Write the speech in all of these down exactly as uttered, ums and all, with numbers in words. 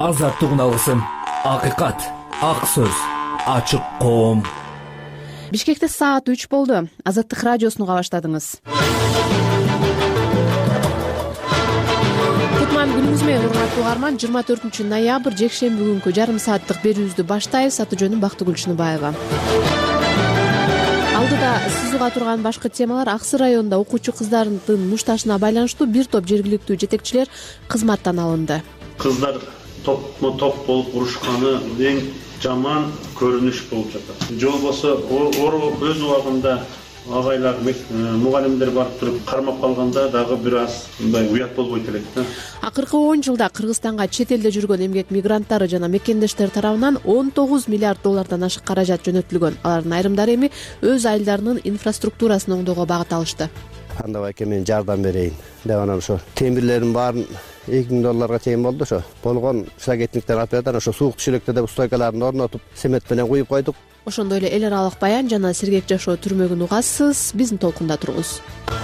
азаттык алгысым, акыйкат, ак сөз, ачык коом. Бишкекте саат үч болду. Азаттык радиосуну уга баштадыңыз. Кутман күнүңүз менен урматтуу угарман. жыйырма төртүнчү ноябрь жекшемби күнкү жарым сааттык берүүбүздү баштайбыз. Аты жөнүм Бактыгүл Чыныбаева. Алдыда сиз уга турган башкы темалар: Аксы районунда окуучу кыздардын мушташына байланыштуу бир топ жергиликтүү жетекчилер кызматтан алынды. Кыздар топмо топ болуп урушканы эң жаман көрүнүш болуп жатат. Же болбосо өз убагында агайлар, мугалимдер барып туруп кармап калганда дагы бир аз мындай уят болбойт элек да. Акыркы он жылда Кыргызстанга чет элде жүргөн эмгек мигранттары жана мекендештер тарабынан он тогуз миллиард доллардан ашык каражат жөнөтүлгөн. Алардын айрымдары эми өз айылдарынын инфраструктурасын оңдоого багыт алышты. Анда байке мен жардам берейин деп анан ошо темирлердин баарын эки миң долларга чейин болду. Ошо болгон шагетниктер атадан ошо суук түшүлөктөрдө устойкаларын орнотуп цемент менен куюп койдук. Ошондой эле эл аралык баян жана сергек жашоо түрмөгүн угасыз. Биздин толкунда туруңуз.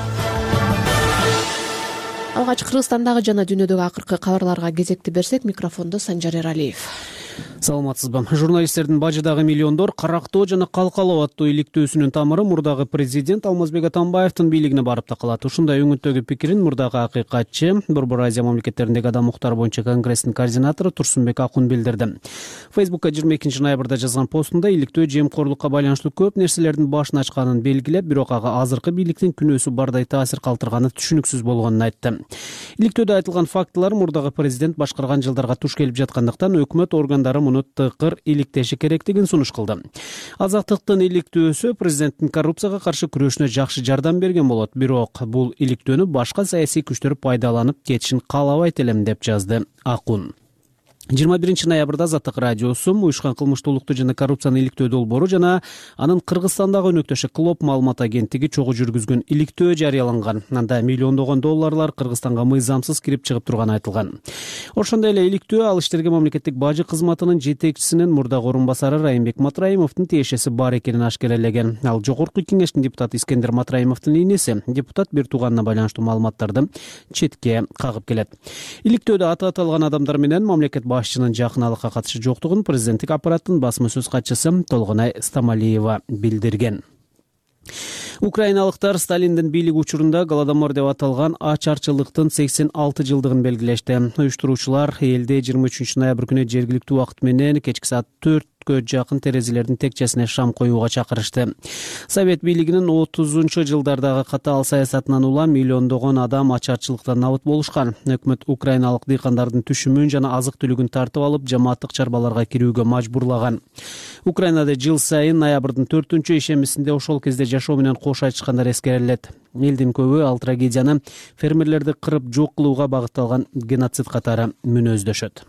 Алгач Кыргызстандагы жана дүйнөдөгү акыркы кабарларга кезекти берсек, микрофондо Санжар Эралиев. Саламатсызбы. Журналисттердин бажыдагы миллиондор Карактоо жана Калкалоо аттуу иликтөөсүнүн тамыры мурдагы президент Алмазбек Атамбаевдин бийлигине барып такалат. Ушундай өңүттөгү пикирин мурдагы акыйкатчы, Борбор Азия мамлекеттериндеги адам укуктары боюнча конгресстин координатору Турсунбек Акун билдирди. Фейсбукка жыйырма экинчи ноябрда жазган постунда иликтөө жемкорлукка байланыштуу көп нерселердин башын ачканын белгилеп, бирок ага азыркы бийликтин күнөөсү бардай таасир калтырганы түшүнүксүз болгонун айтты. Иликтөөдө айтылган фактылар мурдагы президент башкарган жылдарга туш келип жаткандыктан өкмөт органдары муну тыкыр иликтеши керектигин сунуш кылды. Азаттыктын иликтөөсү президенттин коррупцияга каршы күрөшүнө жакшы жардам берген болот, бирок бул иликтөөнү башка саясий күчтөр пайдаланып кетишин каалабайт элем деп жазды Акун. жыйырма биринчи ноябрда Азаттык радиосу уюшкан кылмыштуулукту жана коррупцияны иликтөө долбоору жана анын Кыргызстандагы өнөктөшү Клоп маалымат агенттиги чогуу жүргүзгөн иликтөө жарыяланган. Анда миллиондогон долларлар Кыргызстанга мыйзамсыз кирип чыгып турганы айтылган. Ошондой эле иликтөө ал иштерге мамлекеттик бажы кызматынын жетекчисинин мурдагы орун басары Райымбек Матраимовдун тиешеси бар экенин ашкерелеген. Ал жогорку кеңештин депутаты Искендер Матраимовдун ийнеси. Депутат бир тууганына байланыштуу маалыматтарды четке кагып келет. Иликтөөдө аты аталган адамдар менен мамлекет башчынын жакыналыкка катышы жоктугун президенттик аппараттын басма сөз катчысы Толгонай Стамалиева билдирген. Украиналыктар Сталиндин бийлиги учурунда Голодомор деп аталган ачарчылыктын сексен алты жылдыгын белгилешти. Уюштуруучулар элде жыйырма үчүнчү ноябрь күнү жергиликтүү убакыт менен кечки саат төрткө жакын терезелердин текчесине шам коюуга чакырышты. Совет бийлигинин отузунчу жылдардагы катаал саясатынан улам миллиондогон адам ачарчылыктан набыт болушкан. Өкмөт украиналык дыйкандардын түшүмүн жана азык-түлүгүн тартып алып, жамааттык чарбаларга кирүүгө мажбурлаган. Украинада жыл сайын ноябрдын төртүнчү ишемисинде ошол кезде жашоо менен кош айтышкандар эскерилет. Элдин көбү ал трагедияны фермерлерди кырып жок кылууга багытталган геноцид катары мүнөздөшөт.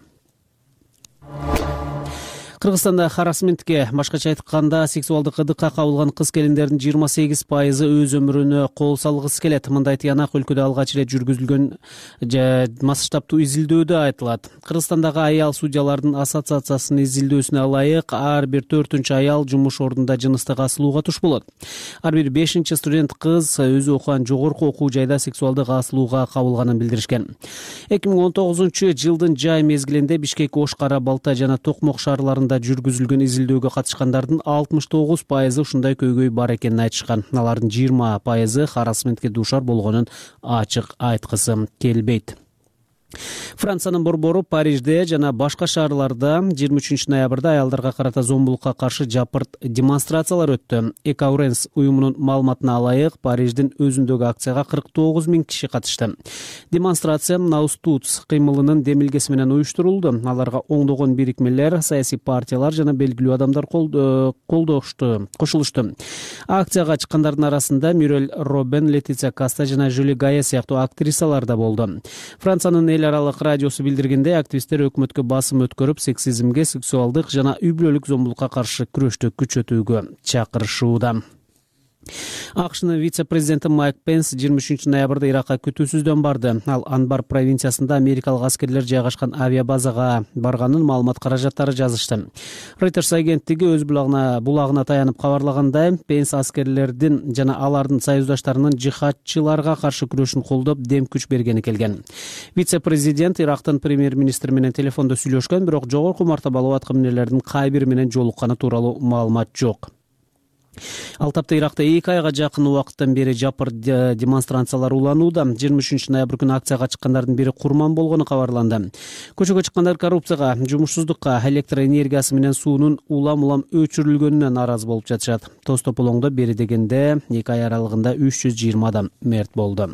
Кыргызстанда харассментке, башкача айтканда сексуалдык ыдыкка кабылган кыз-келиндердин жыйырма сегиз пайызы өз өмүрүнө кол салгысы келет. Мындай тыянак өлкөдө алгач ирет жүргүзүлгөн масштабтуу изилдөөдө айтылат. Кыргызстандагы аял судьялардын ассоциациясынын изилдөөсүнө ылайык ар бир төртүнчү аял жумуш ордунда жыныстык асылууга туш болот. Ар бир бешинчи студент кыз өзү окуган жогорку окуу жайда сексуалдык асылууга кабылганын билдиришкен. эки миң он тогузунчу жылдын жай мезгилинде Бишкек, Ош, Кара Балта жана Токмок шаарларында жүргүзүлгөн изилдөөгө катышкандардын алтымыш тогуз пайызы ушундай көйгөй бар экенин айтышкан. Алардын жыйырма пайызы харассментке дуушар болгонун ачык айткысы келбейт. Франциянын борбору Парижде жана башка шаарларда жыйырма үчүнчү ноябрда аялдарга карата зомбулукка каршы жапырт демонстрациялар өттү. Экауренс уюмунун маалыматына ылайык, Париждин өзүндөгү акцияга кырк тогуз миң киши катышты. Демонстрация Наустутс кыймылынын демилгеси менен уюштурулду. Аларга оңдогон бирикмелер, саясий партиялар жана белгилүү адамдар колдошту, кошулушту. Акцияга чыккандардын арасында Мюрель Робен, Летиция Каста жана Жюли Гая сыяктуу актрисалар да болду. Франциянын эл аралык радиосу билдиргенде, активисттер өкмөткө басым өткөрүп, сексизмге, сексуалдык жана үй бүлөлүк зомбулукка каршы күрөштү күчөтүүгө чакырышууда. АКШнын вице-президенти Майк Пенс жыйырма үчүнчү ноябрда Иракка күтүүсүздөн барды. Ал Анбар провинциясында америкалык аскерлер жайгашкан авиабазага барганын маалымат каражаттары жазышты. Reuters агенттиги өз булагына булагына таянып кабарлагандай, Пенс аскерлердин жана алардын союздаштарынын жихадчыларга каршы күрөшүн колдоп дем күч бергени келген. Вице-президент Ирактын премьер-министри менен телефондо сүйлөшкөн, бирок жогорку мартабалуу аткаминерлердин кай бири менен жолукканы тууралуу маалымат жок. Ал тапта Иракта эки айга жакын убакыттан бери жапыр демонстрациялар уланууда. жыйырма үчүнчү ноябрь күнү акцияга чыккандардын бири курман болгону кабарланды. Көчөгө чыккандар коррупцияга, жумушсуздукка, электр энергиясы менен суунун улам-улам өчүрүлгөнүнө нааразы болуп жатышат. Тоз тополоңдо бери дегенде эки ай аралыгында үч жүз жыйырма адам мерт болду.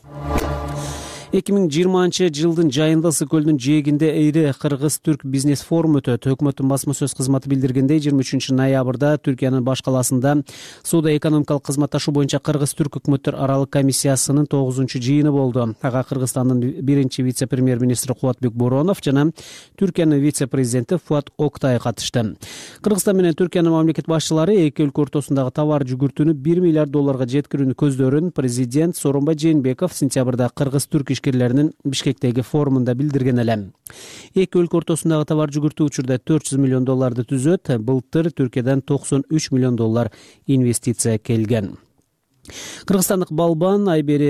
эки миң жыйырманчы жылдын жайында Ысык көлдүн жээгинде эйри кыргыз-түрк бизнес форум өтөт. Өкмөттүн басма сөз кызматы билдиргендей, жыйырма үчүнчү ноябрда Түркиянын баш каласында соода-экономикалык кызматташуу боюнча Кыргыз-түрк өкмөттөр аралык комиссиясынын тогузунчу жыйыны болду. Ага Кыргызстандын биринчи вице-премьер-министри Кубатбек Боронов жана Түркиянын вице-президенти Фуат Октай катышты. Кыргызстан менен Түркиянын мамлекет башчылары эки өлкө ортосундагы товар жүгүртүүнү бир миллиард долларга жеткирүүнү көздөрүн президент Сооронбай Жээнбеков сентябрда Кыргыз-түрк ишкерлеринин Бишкектеги форумунда билдирген эле. Эки өлкө ортосундагы товар жүгүртүү учурда төрт жүз миллион долларды түзөт. Былтыр Түркиядан токсон үч миллион доллар инвестиция келген. Кыргызстандык балбан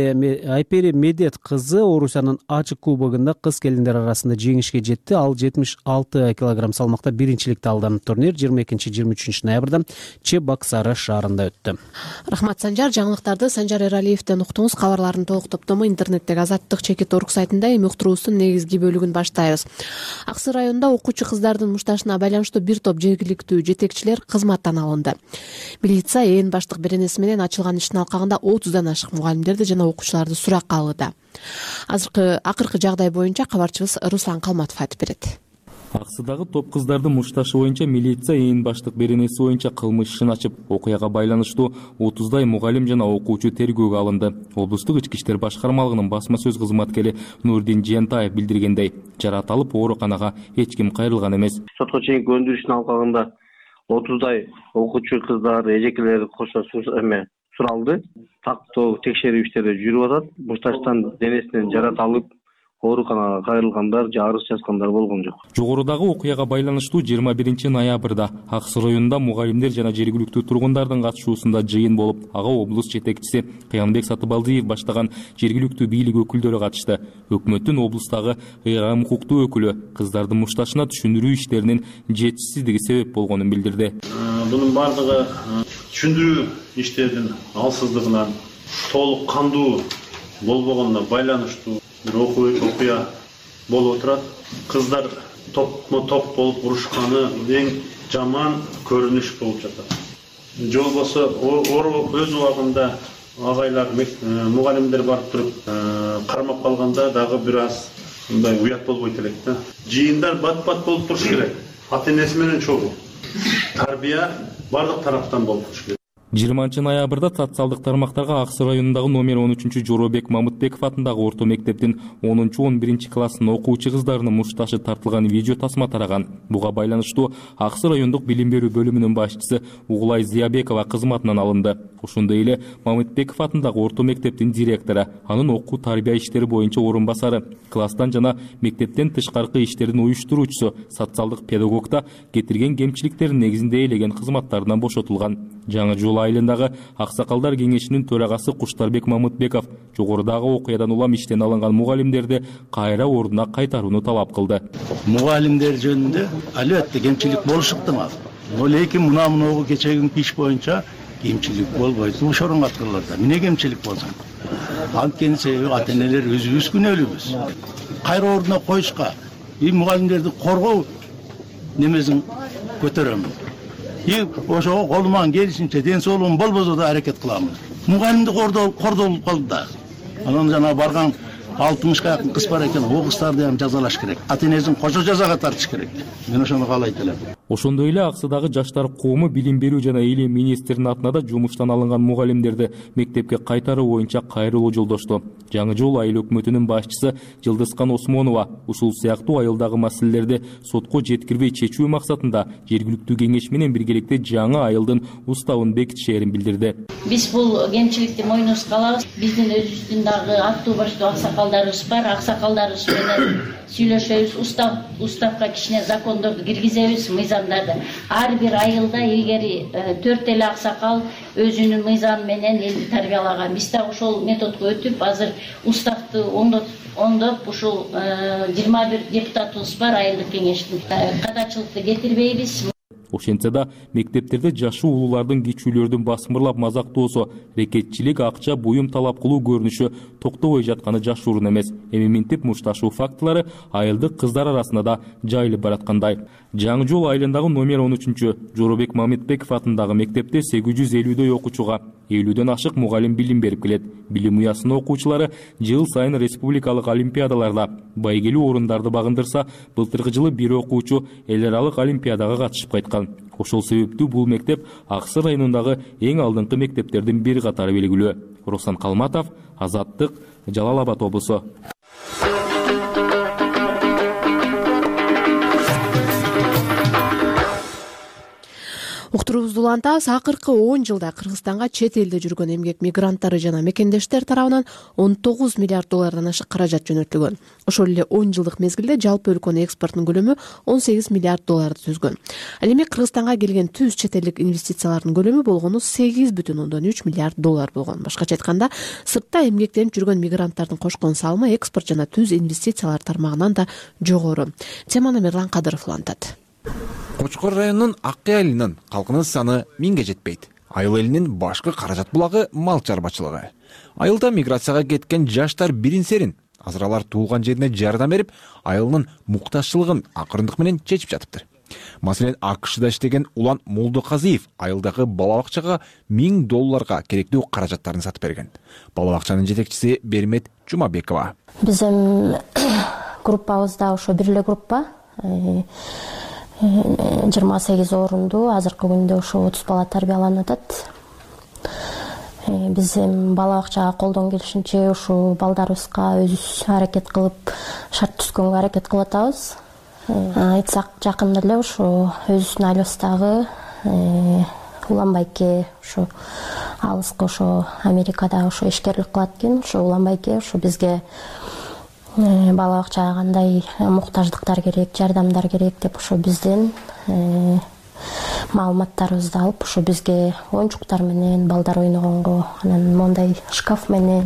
Айпери Медет кызы Орусиянын ачык кубогунда кыз келиндер арасында жеңишке жетти. Ал жетимиш алты килограмм салмакта биринчиликти алды. Турнир жыйырма экинчи жыйырма үчүнчү ноябрда Чебоксары шаарында өттү. Рахмат Санжар. Жаңылыктарды Санжар Эралиевден уктуңуз. Кабарлардын толук топтому интернеттеги азаттык чекит орг сайтында. Эми уктуруубуздун негизги бөлүгүн баштайбыз. Аксы районунда окуучу кыздардын мушташына байланыштуу бир топ жергиликтүү жетекчилер кызматтан алынды. Милиция ээн баштык беренеси менен ачылган иштин алкагында отуздан ашык мугалимдерди жана окуучуларды суракка алууда. Азыркы акыркы жагдай боюнча кабарчыбыз Руслан Калматов айтып берет. Аксыдагы топ кыздардын мушташы боюнча милиция ээн баштык беренеси боюнча кылмыш ишин ачып, окуяга байланыштуу отуздай мугалим жана окуучу тергөөгө алынды. Облустук ички иштер башкармалыгынын басма сөз кызматкери Нурдин Жыентаев билдиргендей, жараталып ооруканага эч ким кайрылган эмес. Сотко чейинки өндүрүштүн алкагында отуздай окуучу кыздар, эжекелер кошо эме суралды. Тактоо текшерүү иштери жүрүп атат. Мушташтан денесинен жараталып ооруканага кайрылгандар же арыз жазгандар болгон жок. Жогорудагы окуяга байланыштуу жыйырма биринчи ноябрда Аксы районунда мугалимдер жана жергиликтүү тургундардын катышуусунда жыйын болуп, ага облус жетекчиси Кыянбек Сатыбалдиев баштаган жергиликтүү бийлик өкүлдөрү катышты. Өкмөттүн облустагы ыйгам укуктуу өкүлү кыздардын мушташына түшүндүрүү иштеринин жетишсиздиги себеп болгонун билдирди. Бунун бардыгы түшүндүрүү иштеринин алсыздыгынан, толук кандуу болбогонуна байланыштуу бир окуя болуп отурат. Кыздар топмо топ болуп урушканы эң жаман көрүнүш болуп жатат. Жолбосо өз убагында агайлар, мугалимдер барып туруп кармап калганда дагы бир аз мындай уят болбойт элек да. Жыйындар бат-бат болуп туруш керек. Ата-энеси менен чогуу. Тарбия бардык тараптан болуп туруш керек. жыйырманчы ноябрда социалдык тармактарга Аксы районундагы номер он үчүнчү Жоробек Мамытбеков атындагы орто мектептин онунчу он биринчи класснын окуучу кыздарынын мушташы тартылган видео тасма тараган. Буга байланыштуу Аксы райондук билим берүү бөлүмүнүн башчысы Угулай Зиябекова кызматынан алынды. Ошондой эле Мамытбеков атындагы орто мектептин директору, анын окуу тарбия иштери боюнча орун басары, класстан жана мектептен тышкаркы иштерин уюштуруучусу, социалдык педагогда кетирген кемчиликтердин негизинде ээлеген кызматтарынан бошотулган. Жаңы Жол айылындагы Аксакалдар кеңешинин төрагасы Куштарбек Мамытбеков жогорудагы окуядан улам иштен алынган мугалимдерди кайра ордуна кайтарууну талап кылды. Мугалимдер жөнүндө албетте кемчилик болушу ыктымал. Лекин мына муногу кечеги иш боюнча кемчилик болбойт. Ошорун аткарылат. Эмне кемчилик болсун? Анткени себеби ата-энелер өзүбүз күнөөлүүбүз. Кайра ордуна коюшка, и мугалимдерди коргоо немесин көтөрөм. И ошого колуман келишинче ден соолугум болбосо да аракет кылам. Мугалимди кордолуп калды да. Анан жана барган алтымышка жакын кыз бар экен, о кыздарды ham жазалаш керек. Ата-энесин кошо жазага тартыш керек. Мен ошону каалайт элем. Ошондой эле Аксыдагы жаштар коому билим берүү жана эйлем министринин атына да жумуштан алынган мугалимдерди мектепке кайтаруу боюнча кайрылуу жолдошту. Жаңы жол айыл өкмөтүнүн башчысы Жылдызкан Осмонова ушул сыяктуу айылдагы маселелерди сотко жеткирбей чечүү максатында жергиликтүү кеңеш менен биргеликте жаңы айылдын уставын бекитишээрин билдирди. Биз бул кемчиликти мойнубузга алабыз. Биздин өзүбүздүн дагы аттуу баштуу аксакалдарыбыз бар. Аксакалдарыбыз менен сүйлөшөбүз. Устав уставка кичине закондорду киргизебиз, мыйзамдарды. Ар бир айылда эгер төрт эле аксакал өзүнүн мыйзамы менен элди тарбиялаган. Биз дагы ошол методго өтүп, азыр уставды оңдоп, ушул жыйырма бир депутатыбыз бар айылдык кеңештин. Катачылыкты кетирбейбиз. Ошентсе да мектептерде жашы улуулардын кичүүлөрдүн басмырлап мазактоосу, рекетчилик, акча, буюм талап кылуу көрүнүшү токтобой жатканы жашыруун эмес. Эми минтип мушташуу фактылары айылдык кыздар арасында да жайылып бараткандай. Жаңы жол айылындагы номер он үчүнчү Жоробек Мамытбеков атындагы мектепте сегиз жүз элүүдөй окуучуга элүүдөн ашык мугалим билим берип келет. Билим уясынын окуучулары жыл сайын республикалык олимпиадаларда байгелүү орундарды багындырса, былтыркы жылы бир окуучу эл аралык олимпиадага катышып кайткан. Ошол себептүү бул мектеп Аксы районундагы эң алдыңкы мектептердин бир катары белгилүү. Руслан Калматов, Азаттык, Жалал Абад облусу. Уктуруубузду улантабыз. Акыркы он жылда Кыргызстанга чет элде жүргөн эмгек мигранттары жана мекендештер тарабынан он тогуз миллиард доллардан ашык каражат жөнөтүлгөн. Ошол эле он жылдык мезгилде жалпы өлкөнүн экспортунун көлөмү он сегиз миллиард долларды түзгөн. Ал эми Кыргызстанга келген түз чет элдик инвестициялардын көлөмү болгону сегиз бүтүн ондон үч миллиард доллар болгон. Башкача айтканда, сыртта эмгектенип жүргөн мигранттардын кошкон салымы экспорт жана түз инвестициялар тармагынан да жогору. Теманы Мирлан Кадыров улантат. Кочкор районунун Аккы айылынын калкынын саны миңге жетпейт. Айыл элинин башкы каражат булагы мал чарбачылыгы. Айылда миграцияга кеткен жаштар бирин-серин азыр алар туулган жерине жардам берип, айылынын муктажчылыгын акырындык менен чечип жатыптыр. Маселен, АКШда иштеген Улан Молдоказиев айылдагы бала бакчага миң долларга керектүү каражаттарын сатып берген. Бала бакчанын жетекчиси Бермет Жумабекова. Биздин группабызда ошо бир эле группа жыйырма сегиз орунду, азыркы күндө ошо отуз бала тарбияланып атат. Биз бала бакчага колдон келишинче ушул балдарыбызга өзүбүз аракет кылып, шарт түзгөнгө аракет кылып атабыз. Айтсак, жакында эле ошо өзүбүздүн айылыбыздагы Уланбайке, ошо алыскы ошо Америкада ошо ишкерлик кылат экен, ошо Уланбайке ошо бизге бала бакчага кандай муктаждыктар керек, жардамдар керек деп ошо бизден маалыматтарыбызды алып, ошо бизге оюнчуктар менен балдар ойногонго, анан мондай шкаф менен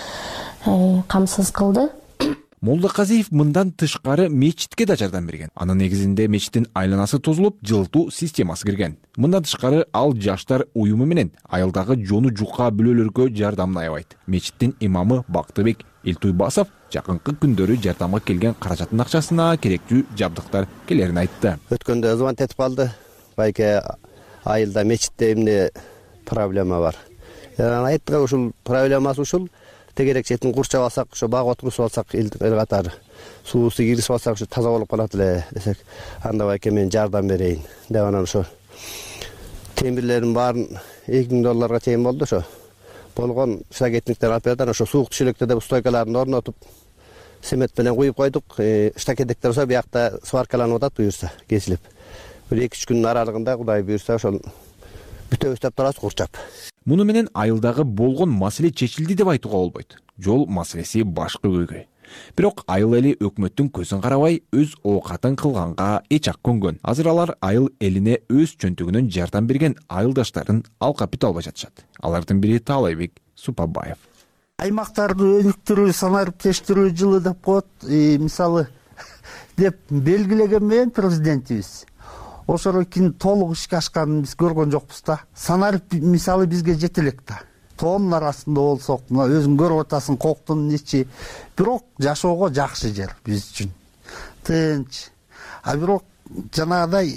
камсыз кылды. Молдоказиев мындан тышкары мечитке да жардам берген. Анын негизинде мечиттин айланасы тозулуп, жылытуу системасы кирген. Мындан тышкары ал жаштар уюму менен айылдагы жону жука бөлөлөргө жардамын аябайт. Мечиттин имамы Бактыбек Элтуйбасов жакынкы күндөрү жардамга келген каражаттын акчасына керектүү жабдыктар келерин айтты. Өткөндө звонок этип калды. Байке айылда мечитте эмне проблема бар. Айттык, ушул проблемасы ушул. Тегерек четин курчап алсак, ошо баг отурусуп алсак, эл катары суусу киргизип алсак, ошо таза болуп калат эле десек, анда байке мен жардам берейин деп анан ошо темирлердин баарын эки миң долларга чейин болду. Ошо болгон штакетниктер алып берди. Ошо суук түшүлөктөрдө стойкаларын орнотуп, семет менен куюп койдук. Штакетниктер болсо биякта сваркаланып атат, буюрса кесилип. Бир эки үч күндүн аралыгында Кудай буюрса ошол бүтөбүз деп турабыз курчап. Муну менен айылдагы болгон маселе чечилди деп айтууга болбойт. Жол маселеси башкы көйгөй. Бирок айыл эли өкмөттүн көзүн карабай өз оокатын кылганга эч ак көнгөн. Азыр алар айыл элине өз чөнтөгүнөн жардам берген айылдаштарын алкапит албай жатышат. Алардын бири Таалайбек Супабаев. Аймактарды өнүктүрүү, санариптештирүү жылы деп коет, мисалы деп белгилеген менен президентибиз. Ошол кийин толук ишке ашканын биз көргөн жокпуз да. Санарип мисалы бизге жете элек да. Тоонун арасында болсок, мына өзүң көрүп атасың, коктун ичи. Бирок жашоого жакшы жер биз үчүн. Тынч. А бирок жанагыдай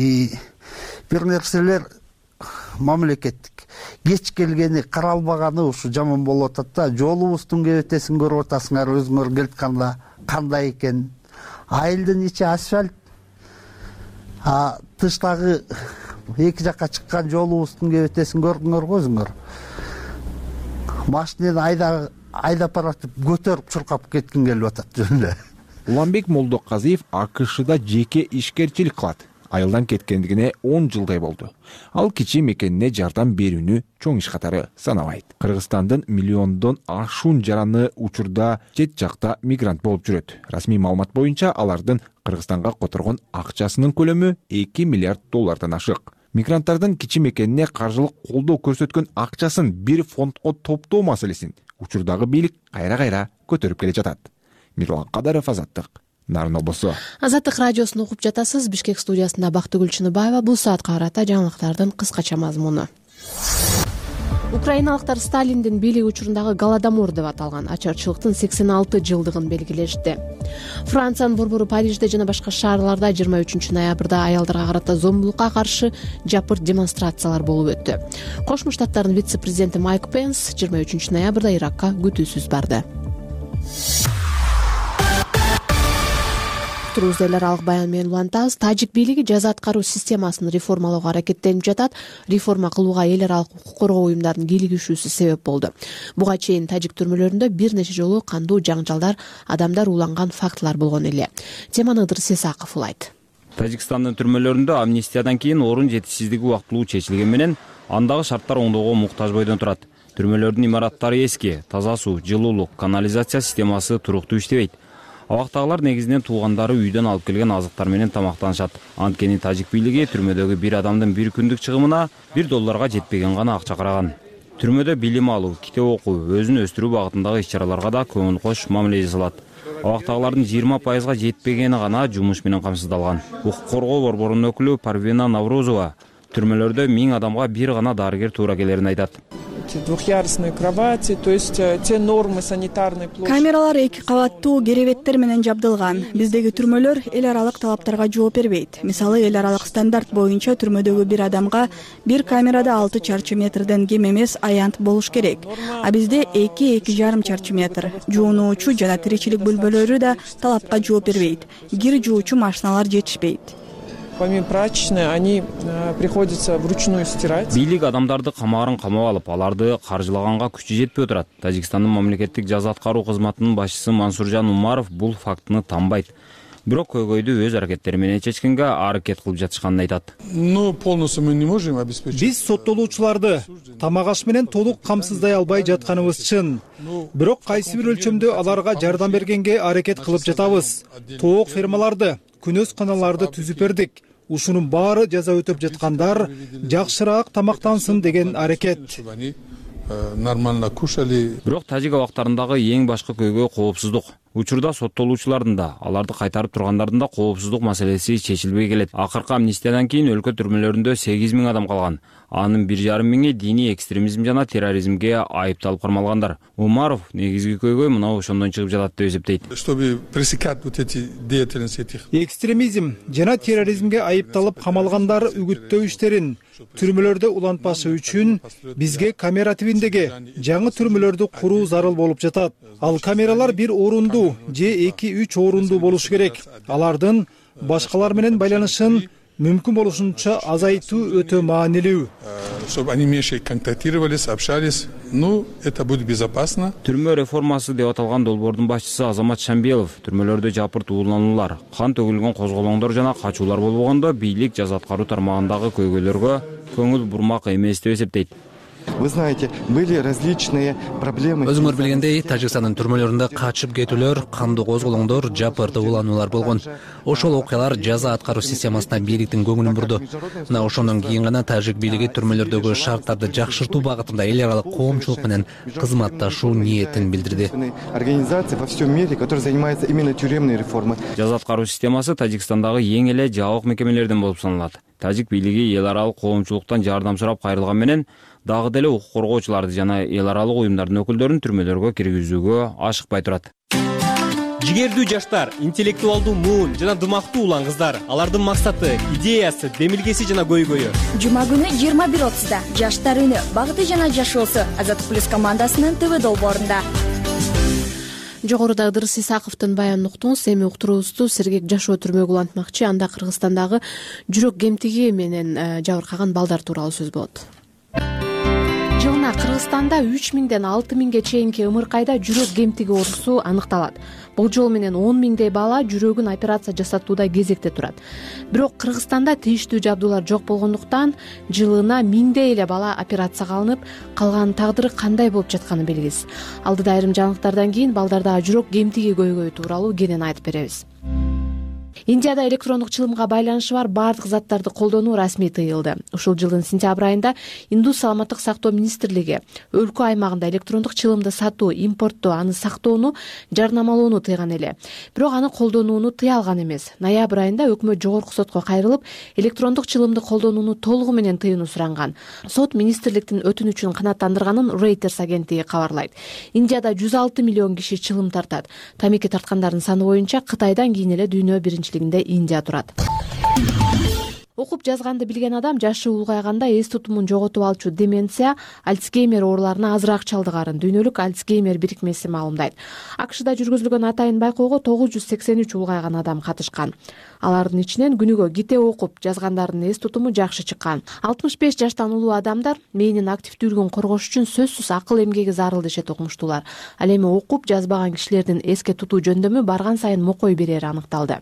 бир нерселер мамлекеттик кеч келгени, каралбаганы ушу жаман болуп атат да. Жолубуздун кебетесин көрүп атасыңар, өзүңөр келип кандай кандай экен. Айылдын ичи асфальт. А тыштагы эки жакка чыккан жолубуздун кебетесин көрдүңөр го өзүңөр. Машинени айда айдап баратып көтөрүп чуркап кеткин келип атат жөн эле. Уланбек Молдоказиев АКШда жеке ишкерчилик кылат. Айылдан кеткендигине он жылдай болду. Ал кичи мекенине жардам берүүнү чоң иш катары санабайт. Кыргызстандын миллиондон ашуун жараны учурда чет жакта мигрант болуп жүрөт. Расмий маалымат боюнча алардын Кыргызстанга которгон акчасынын көлөмү эки миллиард доллардан ашык. Мигранттардын кичи мекенине каржылык колдоо көрсөткөн акчасын бир фондко топтоо маселесин учурдагы бийлик кайра-кайра көтөрүп келе жатат. Мирлан Кадаров, Азаттык, Нарын облусу. Азаттык радиосун угуп жатасыз. Бишкек студиясында Бактыгүл Чыныбаева. Бул саатка карата жаңылыктардын кыскача мазмуну. Украиналыктар Сталиндин бийлиги учурундагы Голодомор деп аталган ачарчылыктын сексен алты жылдыгын белгилешти. Франциянын борбору Парижде жана башка шаарларда жыйырма үчүнчү ноябрда аялдарга карата зомбулукка каршы жапырт демонстрациялар болуп өттү. Кошмо Штаттардын вице-президенти Майк Пенс жыйырма үчүнчү ноябрда Иракка күтүүсүз барды. Эл аралык баян менен улантабыз. Тажик бийлиги жаза аткаруу системасын реформалоого аракеттенип жатат. Реформа кылууга эл аралык укук коргоо уюмдарынын кийлигишүүсү себеп болду. Буга чейин тажик түрмөлөрүндө бир нече жолу кандуу жаңжалдар, адамдар уланган фактылар болгон эле. Теманы Ыдырыс Исаков улайт. Тажикстандын түрмөлөрүндө амнистиядан кийин орун жетишсиздиги убактылуу чечилген менен андагы шарттар оңдоого муктаж бойдон турат. Түрмөлөрдүн имараттары эски, таза суу, жылуулук, канализация системасы туруктуу иштебейт. Абактагылар негизинен туугандары үйдөн алып келген азыктар менен тамактанышат. Анткени тажик бийлиги түрмөдөгү бир адамдын бир күндүк чыгымына бир долларга жетпеген гана акча караган. Түрмөдө билим алуу, китеп окуу, өзүн өстүрүү багытындагы иш-чараларга да көңүл кош мамиле жасалат. Абактагылардын жыйырма пайызга жетпегени гана жумуш менен камсыздалган. Укук коргоо борборунун өкүлү Парвина Наврозова түрмөлөрдө миң адамга бир гана дарыгер туура келерин айтат. Двухъярусные кровати, то есть те нормы санитарной площади. Камералар эки кабаттуу керебеттер менен жабдылган. Биздеги түрмөлөр эл аралык талаптарга жооп бербейт. Мисалы, эл аралык стандарт боюнча түрмөдөгү бир адамга бир камерада алты чарчы метрден кем эмес аянт болуш керек. А бизде эки эки жарым чарчы метр. Жуунуучу жана тиричилик бөлмөлөрү да талапка жооп бербейт. Кир жуучу машиналар жетишпейт. Помимо прачечной, они приходится вручную стирать. Бийлик адамдарды камаарын камап алып, аларды каржылаганга күчү жетпей турат. Тажикстандын мамлекеттик жаза аткаруу кызматынын башчысы Мансуржан Умаров бул фактыны танбайт. Бирок көйгөйдү өз аракеттери менен чечкенге аракет кылып жатышканын айтат. Ну, полностью мы не можем обеспечить. Биз соттолуучуларды тамак аш менен толук камсыздай албай жатканыбыз чын. Бирок кайсы бир өлчөмдө аларга жардам бергенге аракет кылып жатабыз. Тоок фермаларды, күнөз каналарды түзүп бердик. Ушунун баары жаза өтөп жаткандар жакшыраак тамактансын деген аракет. Нормально кушали. Бирок тажик абактарындагы эң башкы көйгөй коопсуздук. Учурда соттолуучулардын да, аларды кайтарып тургандардын да коопсуздук маселеси чечилбей келет. Акыркы амнистиядан кийин өлкө түрмөлөрүндө сегиз миң адам калган. Анын бир жарым миңи диний экстремизм жана терроризмге айыпталып кармалгандар. Умаров негизги көйгөй мына ошондон чыгып жатат деп эсептейт. Чтобы пресекать вот эти деятельности этих. Экстремизм жана терроризмге айыпталып камалгандар үгүттөө иштерин түрмөлөрдө улантпашы үчүн бизге камера тибиндеги жаңы түрмөлөрдү куруу зарыл болуп жатат. Ал камералар бир орунду же эки үч орунду болуш керек. Алардын башкалар менен байланышын мүмкүн болушунча азайтуу өтө маанилүү. Чтобы они меньше контактировались, общались, ну, это будет безопасно. Түрмө реформасы деп аталган долбоордун башчысы Азамат Шамбелов түрмөлөрдө жапырт уулануулар, кан төгүлгөн козголоңдор жана качуулар болбогондо бийлик жаза аткаруу тармагындагы көйгөйлөргө көңүл бурмак эмес деп эсептейт. Вы знаете, были различные проблемы. Өзүңөр билгендей, Тажикстандын түрмөлөрүндө качып кетүүлөр, кандуу козголоңдор, жапырт уулануулар болгон. Ошол окуялар жаза аткаруу системасына бийликтин көңүлүн бурду. Мына ошондон кийин гана тажик бийлиги түрмөлөрдөгү шарттарды жакшыртуу багытында эл аралык коомчулук менен кызматташуу ниетин билдирди. Организация во всем мире, которая занимается именно тюремной реформой. Жаза аткаруу системасы Тажикстандагы эң эле жабык мекемелерден болуп саналат. Тажик бийлиги эл аралык коомчулуктан жардам сурап кайрылган менен дагы деле укук коргоочуларды жана эл аралык уюмдардын өкүлдөрүн түрмөлөргө киргизүүгө ашыкпай турат. Жигердүү жаштар, интеллектуалдуу муун жана дымактуу улан кыздар. Алардын максаты, идеясы, демилгеси жана көйгөйү. Жума күнү жыйырма бир отузда Жаштар үнү, багыты жана жашоосу Азаттык плюс командасынын ТВ долбоорунда. Жогоруда Ыдырыс Исаковдун баянын уктуңуз. Эми уктуруубузду Сергек жашоо түрмөгү улантмакчы. Анда Кыргызстандагы жүрөк кемтиги менен жабыркаган балдар тууралуу сөз болот. Жылына Кыргызстанда үч миңден алты миңге чейинки ымыркайда жүрөк кемтиги оорусу аныкталат. Бул жол менен он миңдей бала жүрөгүн операция жасатууда кезекте турат. Бирок Кыргызстанда тийиштүү жабдуулар жок болгондуктан жылына миңдей эле бала операцияга алынып, калганын тагдыры кандай болуп жатканы белгисиз. Алдыда айрым жаңылыктардан кийин балдардагы жүрөк кемтиги көйгөйү тууралуу кенен айтып беребиз. Индияда электрондук чылымга байланышы бар бардык заттарды колдонуу расмий тыйылды. Ушул жылдын сентябрь айында Индус саламаттык сактоо министрлиги өлкө аймагында электрондук чылымды сатуу, импорттоо, аны сактоону, жарнамалоону тыйган эле. Бирок аны колдонууну тыя алган эмес. Ноябрь айында өкмөт жогорку сотко кайрылып, электрондук чылымды колдонууну толугу менен тыюуну суранган. Сот министрликтин өтүнүчүн канааттандырганын Reuters агенттиги кабарлайт. Индияда жүз алты миллион киши чылым тартат. Тамеки тарткандардын саны боюнча Кытайдан кийин эле дүйнө биринчилигинде Индия турат. Окуп жазганды билген адам жашы улгайганда эс тутумун жоготуп алчу деменция, Альцгеймер ооруларына азыраак чалдыгарын дүйнөлүк Альцгеймер бирикмеси маалымдайт. АКШда жүргүзүлгөн атайын байкоого тогуз жүз сексен үч улгайган адам катышкан. Алардын ичинен күнүгө китеп окуп жазгандардын эс тутуму жакшы чыккан. алтымыш беш жаштан улуу адамдар мээнин активдүүлүгүн коргош үчүн сөзсүз акыл эмгеги зарыл дешет окумуштуулар. Ал эми окуп жазбаган кишилердин эске тутуу жөндөмү барган сайын мокой берери аныкталды.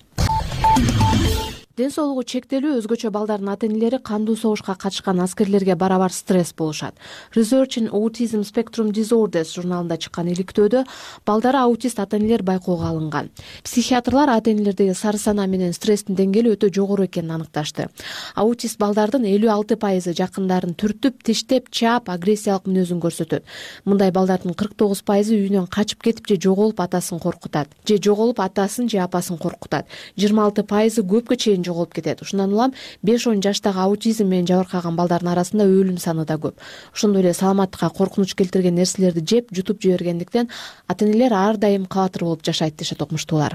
Ден соолугу чектелүү өзгөчө балдардын ата-энелери кандуу согушка катышкан аскерлерге барабар стресс болушат. Research in Autism Spectrum Disorders журналында чыккан иликтөөдө балдары аутист ата-энелер байкоого алынган. Психиатрлар ата-энелердеги сары сана менен стресстин деңгээли өтө жогору экенин аныкташты. Аутист балдардын элүү алты пайызы жакындарын түртүп, тиштеп, чаап, агрессиялык мүнөзүн көрсөтөт. Мындай балдардын кырк тогуз пайызы үйүнөн качып кетип же жоголуп атасын коркутат. Же жоголуп атасын же апасын коркутат. жыйырма алты пайызы көпкө чейин жоголуп кетет. Ушундан улам беш он жаштагы аутизм менен жабыркаган балдардын арасында өлүм саны да көп. Ошондой эле саламаттыкка коркунуч келтирген нерселерди жеп, жутуп жибергендиктен ата-энелер ар дайым кабатыр болуп жашайт дешет окумуштуулар.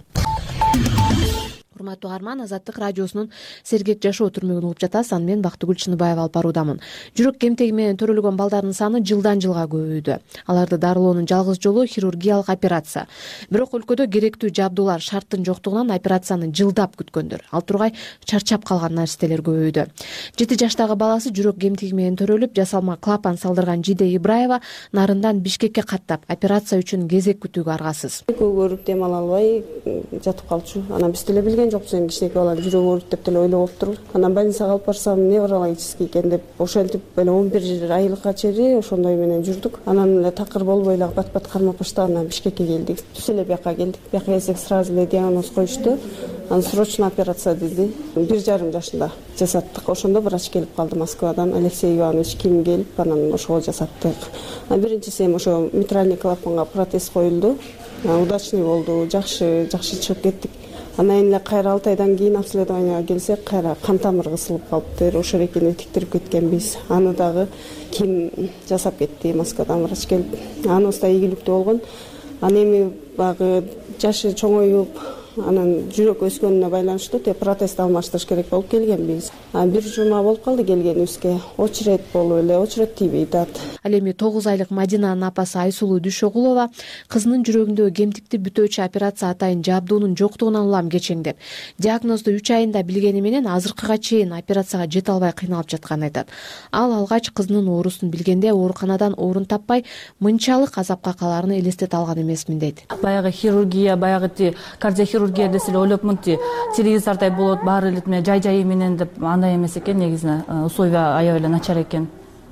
Урматтуу угарман, Азаттык радиосунун Сергек жашоо түрмөгүн угуп жатасыз. Аны мен Бактыгүл Чыныбаева алып баруудамын. Жүрөк кемтиги менен төрөлгөн балдардын саны жылдан жылга көбөйдү. Аларды дарылоонун жалгыз жолу хирургиялык операция. Бирок өлкөдө керектүү жабдуулар шарттын жоктугунан операцияны жылдап күткөндөр, ал тургай чарчап калган наристелер көбөйдү. жети жаштагы баласы жүрөк кемтиги менен төрөлүп, жасалма клапан салдырган Жиде Ибраева Нарындан Бишкекке каттап, операция үчүн кезек күтүүгө аргасыз. Көрүп дем ала албай жатып калчу. Анан биз деле билген жокпуз, эми кичинекей бала жүрөгү ооруйт деп деле ойлоп отуруп. Анан больницага алып барсам неврологический экен деп, ошентип эле он бир айлыкка чейин ошондой менен жүрдүк. Анан эле такыр болбой эле бат-бат кармап баштагандан Бишкекке келдик. Түз эле бияка келдик. Бияка келсек сразу эле диагноз коюшту. Анан срочно операция деди. бир жарым жашында жасаттык. Ошондо врач келип калды Москвадан. Алексей Иванович Ким келип, анан ошого жасаттык. Биринчиси эми ошо митральный клапанга протез коюлду. Удачный болду, жакшы, жакшы чыгып кеттик. Анан эле кайра алты айдан кийин обследованияга келсек, кайра кан тамыры кысылып калыптыр. Ошол экени тиктирип кеткенбиз. Аны дагы Ким жасап кетти, Москвадан врач келип. Аныбыз да ийгиликтүү болгон. Анан эми багы жашы чоңоюп, анан жүрөк өскөнүнө байланыштуу те протезди алмаштырыш керек болуп келгенбиз. Бир жума болуп калды келгенибизге. Очередь болуп эле, очередь тийбей атат. Ал эми тогуз айлык Мадинанын апасы Айсулуу Дүшөгулова кызынын жүрөгүндөгү кемтикти бүтөөчү операция атайын жабдуунун жоктугунан улам кечеңдеп, диагнозду үч айында билгени менен азыркыга чейин операцияга жете албай кыйналып жатканын айтат. Ал алгач кызынын оорусун билгенде ооруканадан орун таппай, мынчалык азапка каларын элестете алган эмесмин дейт. Баягы хирургия, баягы кардиохирургия десе эле ойлопмун, телевизордой болот, баары эле жай-жайы менен деп, андай эмес экен негизи. Условия аябай эле начар экен.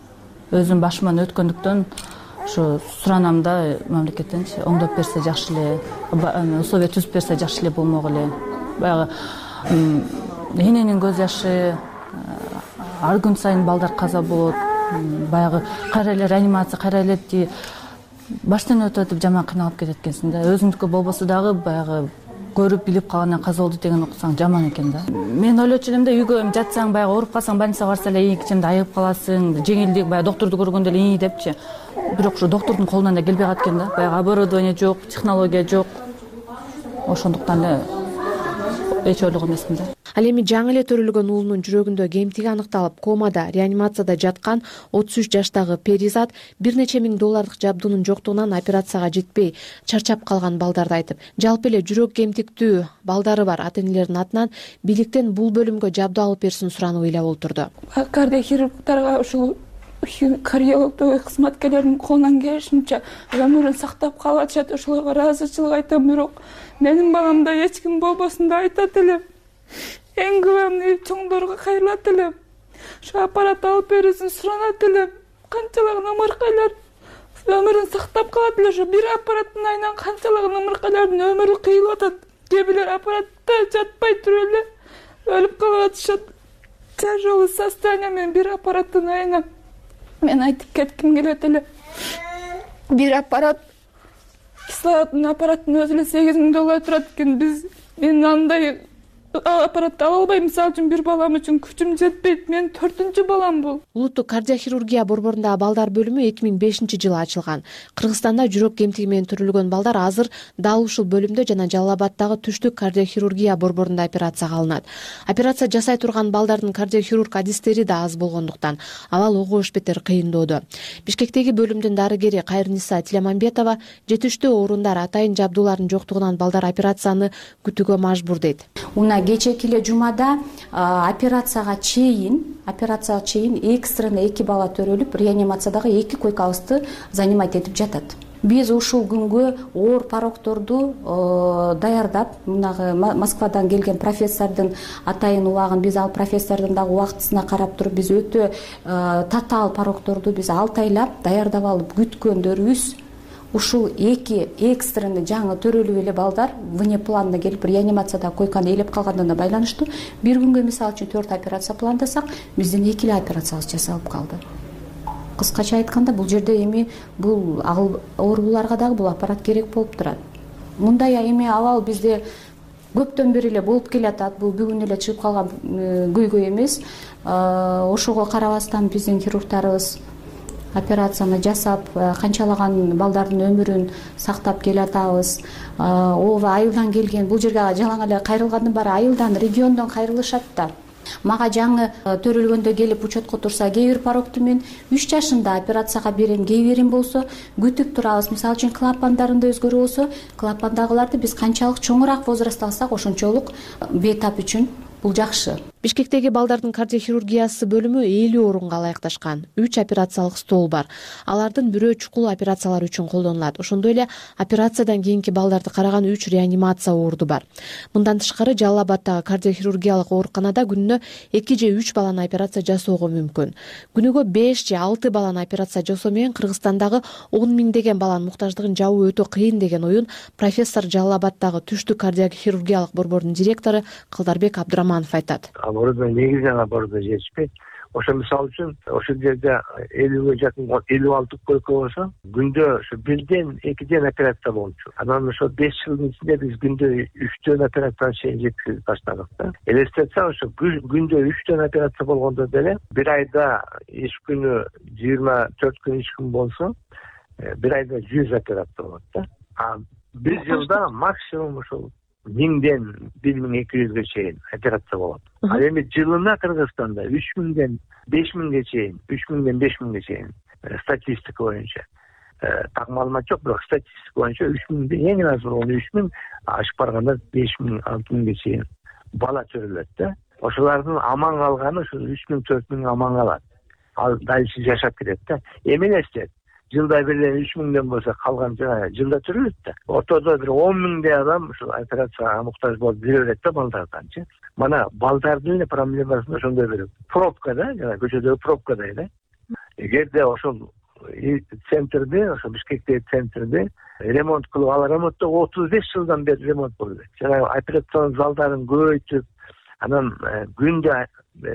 Өзүм башыман өткөндүктөн ушу суранам да мамлекеттен оңдоп берсе жакшы эле, условия түзүп берсе жакшы эле болмок эле. Баягы эненин көз жашы, ар күн сайын балдар каза болот, баягы кайра эле реанимация, кайра эле баштан өтөт деп жаман кыйналып кетет экенсиң да. Өзүңдүкү болбосо дагы баягы көрүп билип калгандан каза болду деген окусаң жаман экен да. Мен ойлочу элем да, үйгө жатсаң, баягы ооруп калсаң, больницага барса эле ийи кичинде айыгып каласың, жеңилдик, баягы докторду көргөндө эле ийи депчи. Бирок ушу доктордун колунан да келбей калат экен да. Баягы оборудование жок, технология жок. Ошондуктан эле эч ойлогон эмесмин да. Ал эми жаңы эле төрөлгөн уулунун жүрөгүндө кемтиги аныкталып, комада, реанимацияда жаткан отуз үч жаштагы Перизат бир нече миң доллардык жабдуунун жоктугунан операцияга жетпей чарчап калган балдарды айтып, жалпы эле жүрөк кемтиктүү балдары бар ата-энелердин атынан бийликтен бул бөлүмгө жабдуу алып берүүсүн суранып ыйлап отурду. Кардиохирургдарга ушул кардиологдуу кызматкерлердин колунан келишинче өмүрүн сактап калып атышат. Ошолорго ыраазычылык айтам, бирок менин баламда эч ким болбосун деп айтат элем. Эң көп чоңдорго кайрылат элем. Ошо аппарат алып берүүсүн суранат элем. Канчалагын ымыркайлар өмүрүн сактап калат эле. Ошо бир аппараттын айынан канчалагын ымыркайлардын өмүрү кыйылып атат. Кээ бирler аппаратта жатпай туруп эле өлүп калып атышат. Тяжелое состояние менен бир аппараттын айынан. Мен айтып кетким келет эле. Бир аппарат, кислороддун аппараттын өзү эле сегиз миң доллар турат экен. Биз мен андай аппаратты ала албайм. Мисалы үчүн бир балам үчүн күчүм жетпейт. Мен төртүнчү балам бул. Улуттук кардиохирургия борборундагы балдар бөлүмү эки миң бешинчи жылы ачылган. Кыргызстанда жүрөк кемтиги менен төрөлгөн балдар азыр дал ушул бөлүмдө жана Жалал Абаддагы түштүк кардиохирургия борборунда операцияга алынат. Операция жасай турган балдардын кардиохирург адистери да аз болгондуктан абал ого өш бетер кыйындоодо. Бишкектеги бөлүмдүн дарыгери Кайрниса Тилемамбетова жетиштүү орундар атайын жабдуулардын жоктугунан балдар операцияны күтүүгө мажбур дейт. Кечеки эле жумада операцияга чейин, операцияга чейин экстренно эки бала төрөлүп, реанимациядагы эки койкабызды занимать этип жатат. Биз ушул күнгө оор парокторду даярдап, мынагы Москвадан келген профессордун атайын убагын биз ал профессордун дагы убактысына карап туруп, биз өтө татаал парокторду биз алтайлап даярдап алып күткөндөрүбүз ушул эки экстренный жаңы төрөлүп эле балдар вне планына келип реанимацияда койканы ээлеп калганына байланыштуу. Бир күнгө мисалы үчүн төрт операция пландасак, бизден эки эле операциябыз жасалып калды. Кыскача айтканда, бул жерде эми бул ооруларга дагы бул аппарат керек болуп турат. Мындай эми абал бизде көптөн бери эле болуп келатат. Бул бүгүн эле чыгып калган көйгөй эмес. Ошого карабастан биздин хирургдарыбыз операцияны жасап, канчалаган балдардын өмүрүн сактап келатабыз. Ооба айылдан келген, бул жерге жалаң эле кайрылгандын баары айылдан, региондон кайрылышат да. Мага жаңы төрөлгөндө келип учетко турса, кээ бир парокту мен үч жашында операцияга берем, кээ бирин болсо күтүп турабыз. Мисалы үчүн клапандарында өзгөрүү болсо, клапандагыларды биз канчалык чоңураак возраст алсак, ошончолук бетап үчүн бул жакшы. Бишкектеги балдардын кардиохирургиясы бөлүмү элүү орунга ылайыкташкан. үч операциялык стол бар. Алардын бирөө чукул операциялар үчүн колдонулат. Ошондой эле операциядан кийинки балдарды караган үч реанимация орду бар. Мындан тышкары Жалал Абаддагы кардиохирургиялык ооруканада күнүнө эки же үч баланы операция жасоого мүмкүн. Күнүгө беш же алты баланы операция жасоо менен Кыргызстандагы он миңдеген баланын муктаждыгын жабуу өтө кыйын деген оюн профессор Жалал Абаддагы түштүк кардиохирургиялык борборунун директору Калдарбек Абдыраманов айтат. Оборудование негизинен оборудование жетишпейт. Ошо мисалы үчүн ошол жерде элүүгө жакын элүү алты койка болсо, күндө ошо бирден экиден операция болчу. Анан ошо беш жылдын ичинде биз күндө үчтөн операцияны чейин жеткизип баштадык да. Элестетсе ошо күндө үчтөн операция болгондо деле бир айда иш күнү жыйырма төрт күн иш күн болсо, бир айда жүз операция болот да. А бир жылда максимум ошол миңден бир миң эки жүзгө чейин операция болот. Ал эми жылына Кыргызстанда үч миңден беш миңге чейин, үч миңден беш миңге чейин статистика боюнча. Так маалымат жок, бирок статистика боюнча үч миңден эң аз болгону үч миң, ашып барганда беш миң, алты миңге чейин бала төрөлөт да. Ошолордун аман калганы ошо үч миң, төрт миң аман калат. Ал дальше жашап кетет да. Эми элестет, жылда бир үч миңден болсо калган жылда төрөлөт да. Ортодо бир он миңдей адам ушул операцияга муктаж болуп жүрө берет да балдарданчы. Мана балдардын эле проблемасын ошондой бир пробкада, жана көчөдөгү пробкадай да. Эгерде ошол центрде, ошо Бишкектеги центрде ремонт кылып, ал ремонтто отуз беш жылдан бери ремонт болуп жатат. Жана операцион залдарын көбөйтүп, анан күндө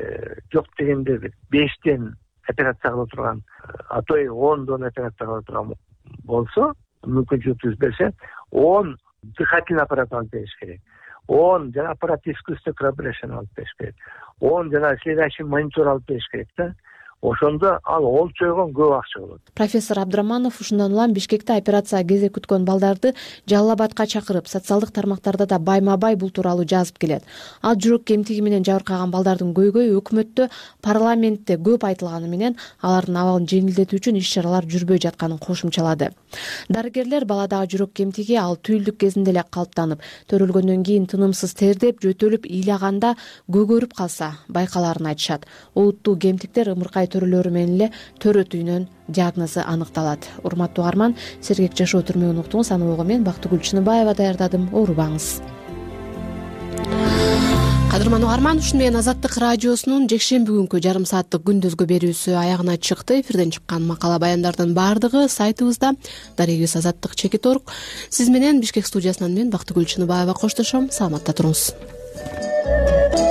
жок дегенде бештен операция кыла турган, а то и ондон операция кыла турган болсо, мүмкүнчүлүк түзүп берсе, он дыхательный аппарат алып бериш керек. он жана аппарат искусственный кровообращение алып бериш керек. он жана следующий монитор алып бериш керек да. ошондо ал олчойгон көп акча болот. Профессор Абдыраманов ушундан улам Бишкекте операция кезек күткөн балдарды Жалал Абадка чакырып, социалдык тармактарда да байма бай бул тууралуу жазып келет. Ал жүрөк кемтиги менен жабыркаган балдардын көйгөйү өкмөттө, парламентте көп айтылганы менен алардын абалын жеңилдетүү үчүн иш-чаралар жүрбөй жатканын кошумчалады. Дарыгерлер баладагы жүрөк кемтиги ал түйүлдүк кезинде эле калыптанып, төрөлгөндөн кийин тынымсыз тердеп, жөтөлүп, ыйлаганда көгөрүп калса байкаларын айтышат. Олуттуу кемтиктер ымыркай төрөлөрү менен эле төрөтүүнөн диагнозу аныкталат. Урматтуу угарман, сергек жашоо түрмөгүн уктуңуз. Аны ого мен Бактыгүл Чыныбаева даярдадым. Оорубаңыз. Кадырман угарман, ушуну менен Азаттык радиосунун жекшемби күнкү жарым сааттык күндүзгү берүүсү аягына чыкты. Эфирден чыккан макала баяндардын баардыгы сайтыбызда. Дарегибиз Азаттык чекит орг. Сиз менен Бишкек студиясынан мен Бактыгүл Чыныбаева коштошом. Саламатта туруңуз.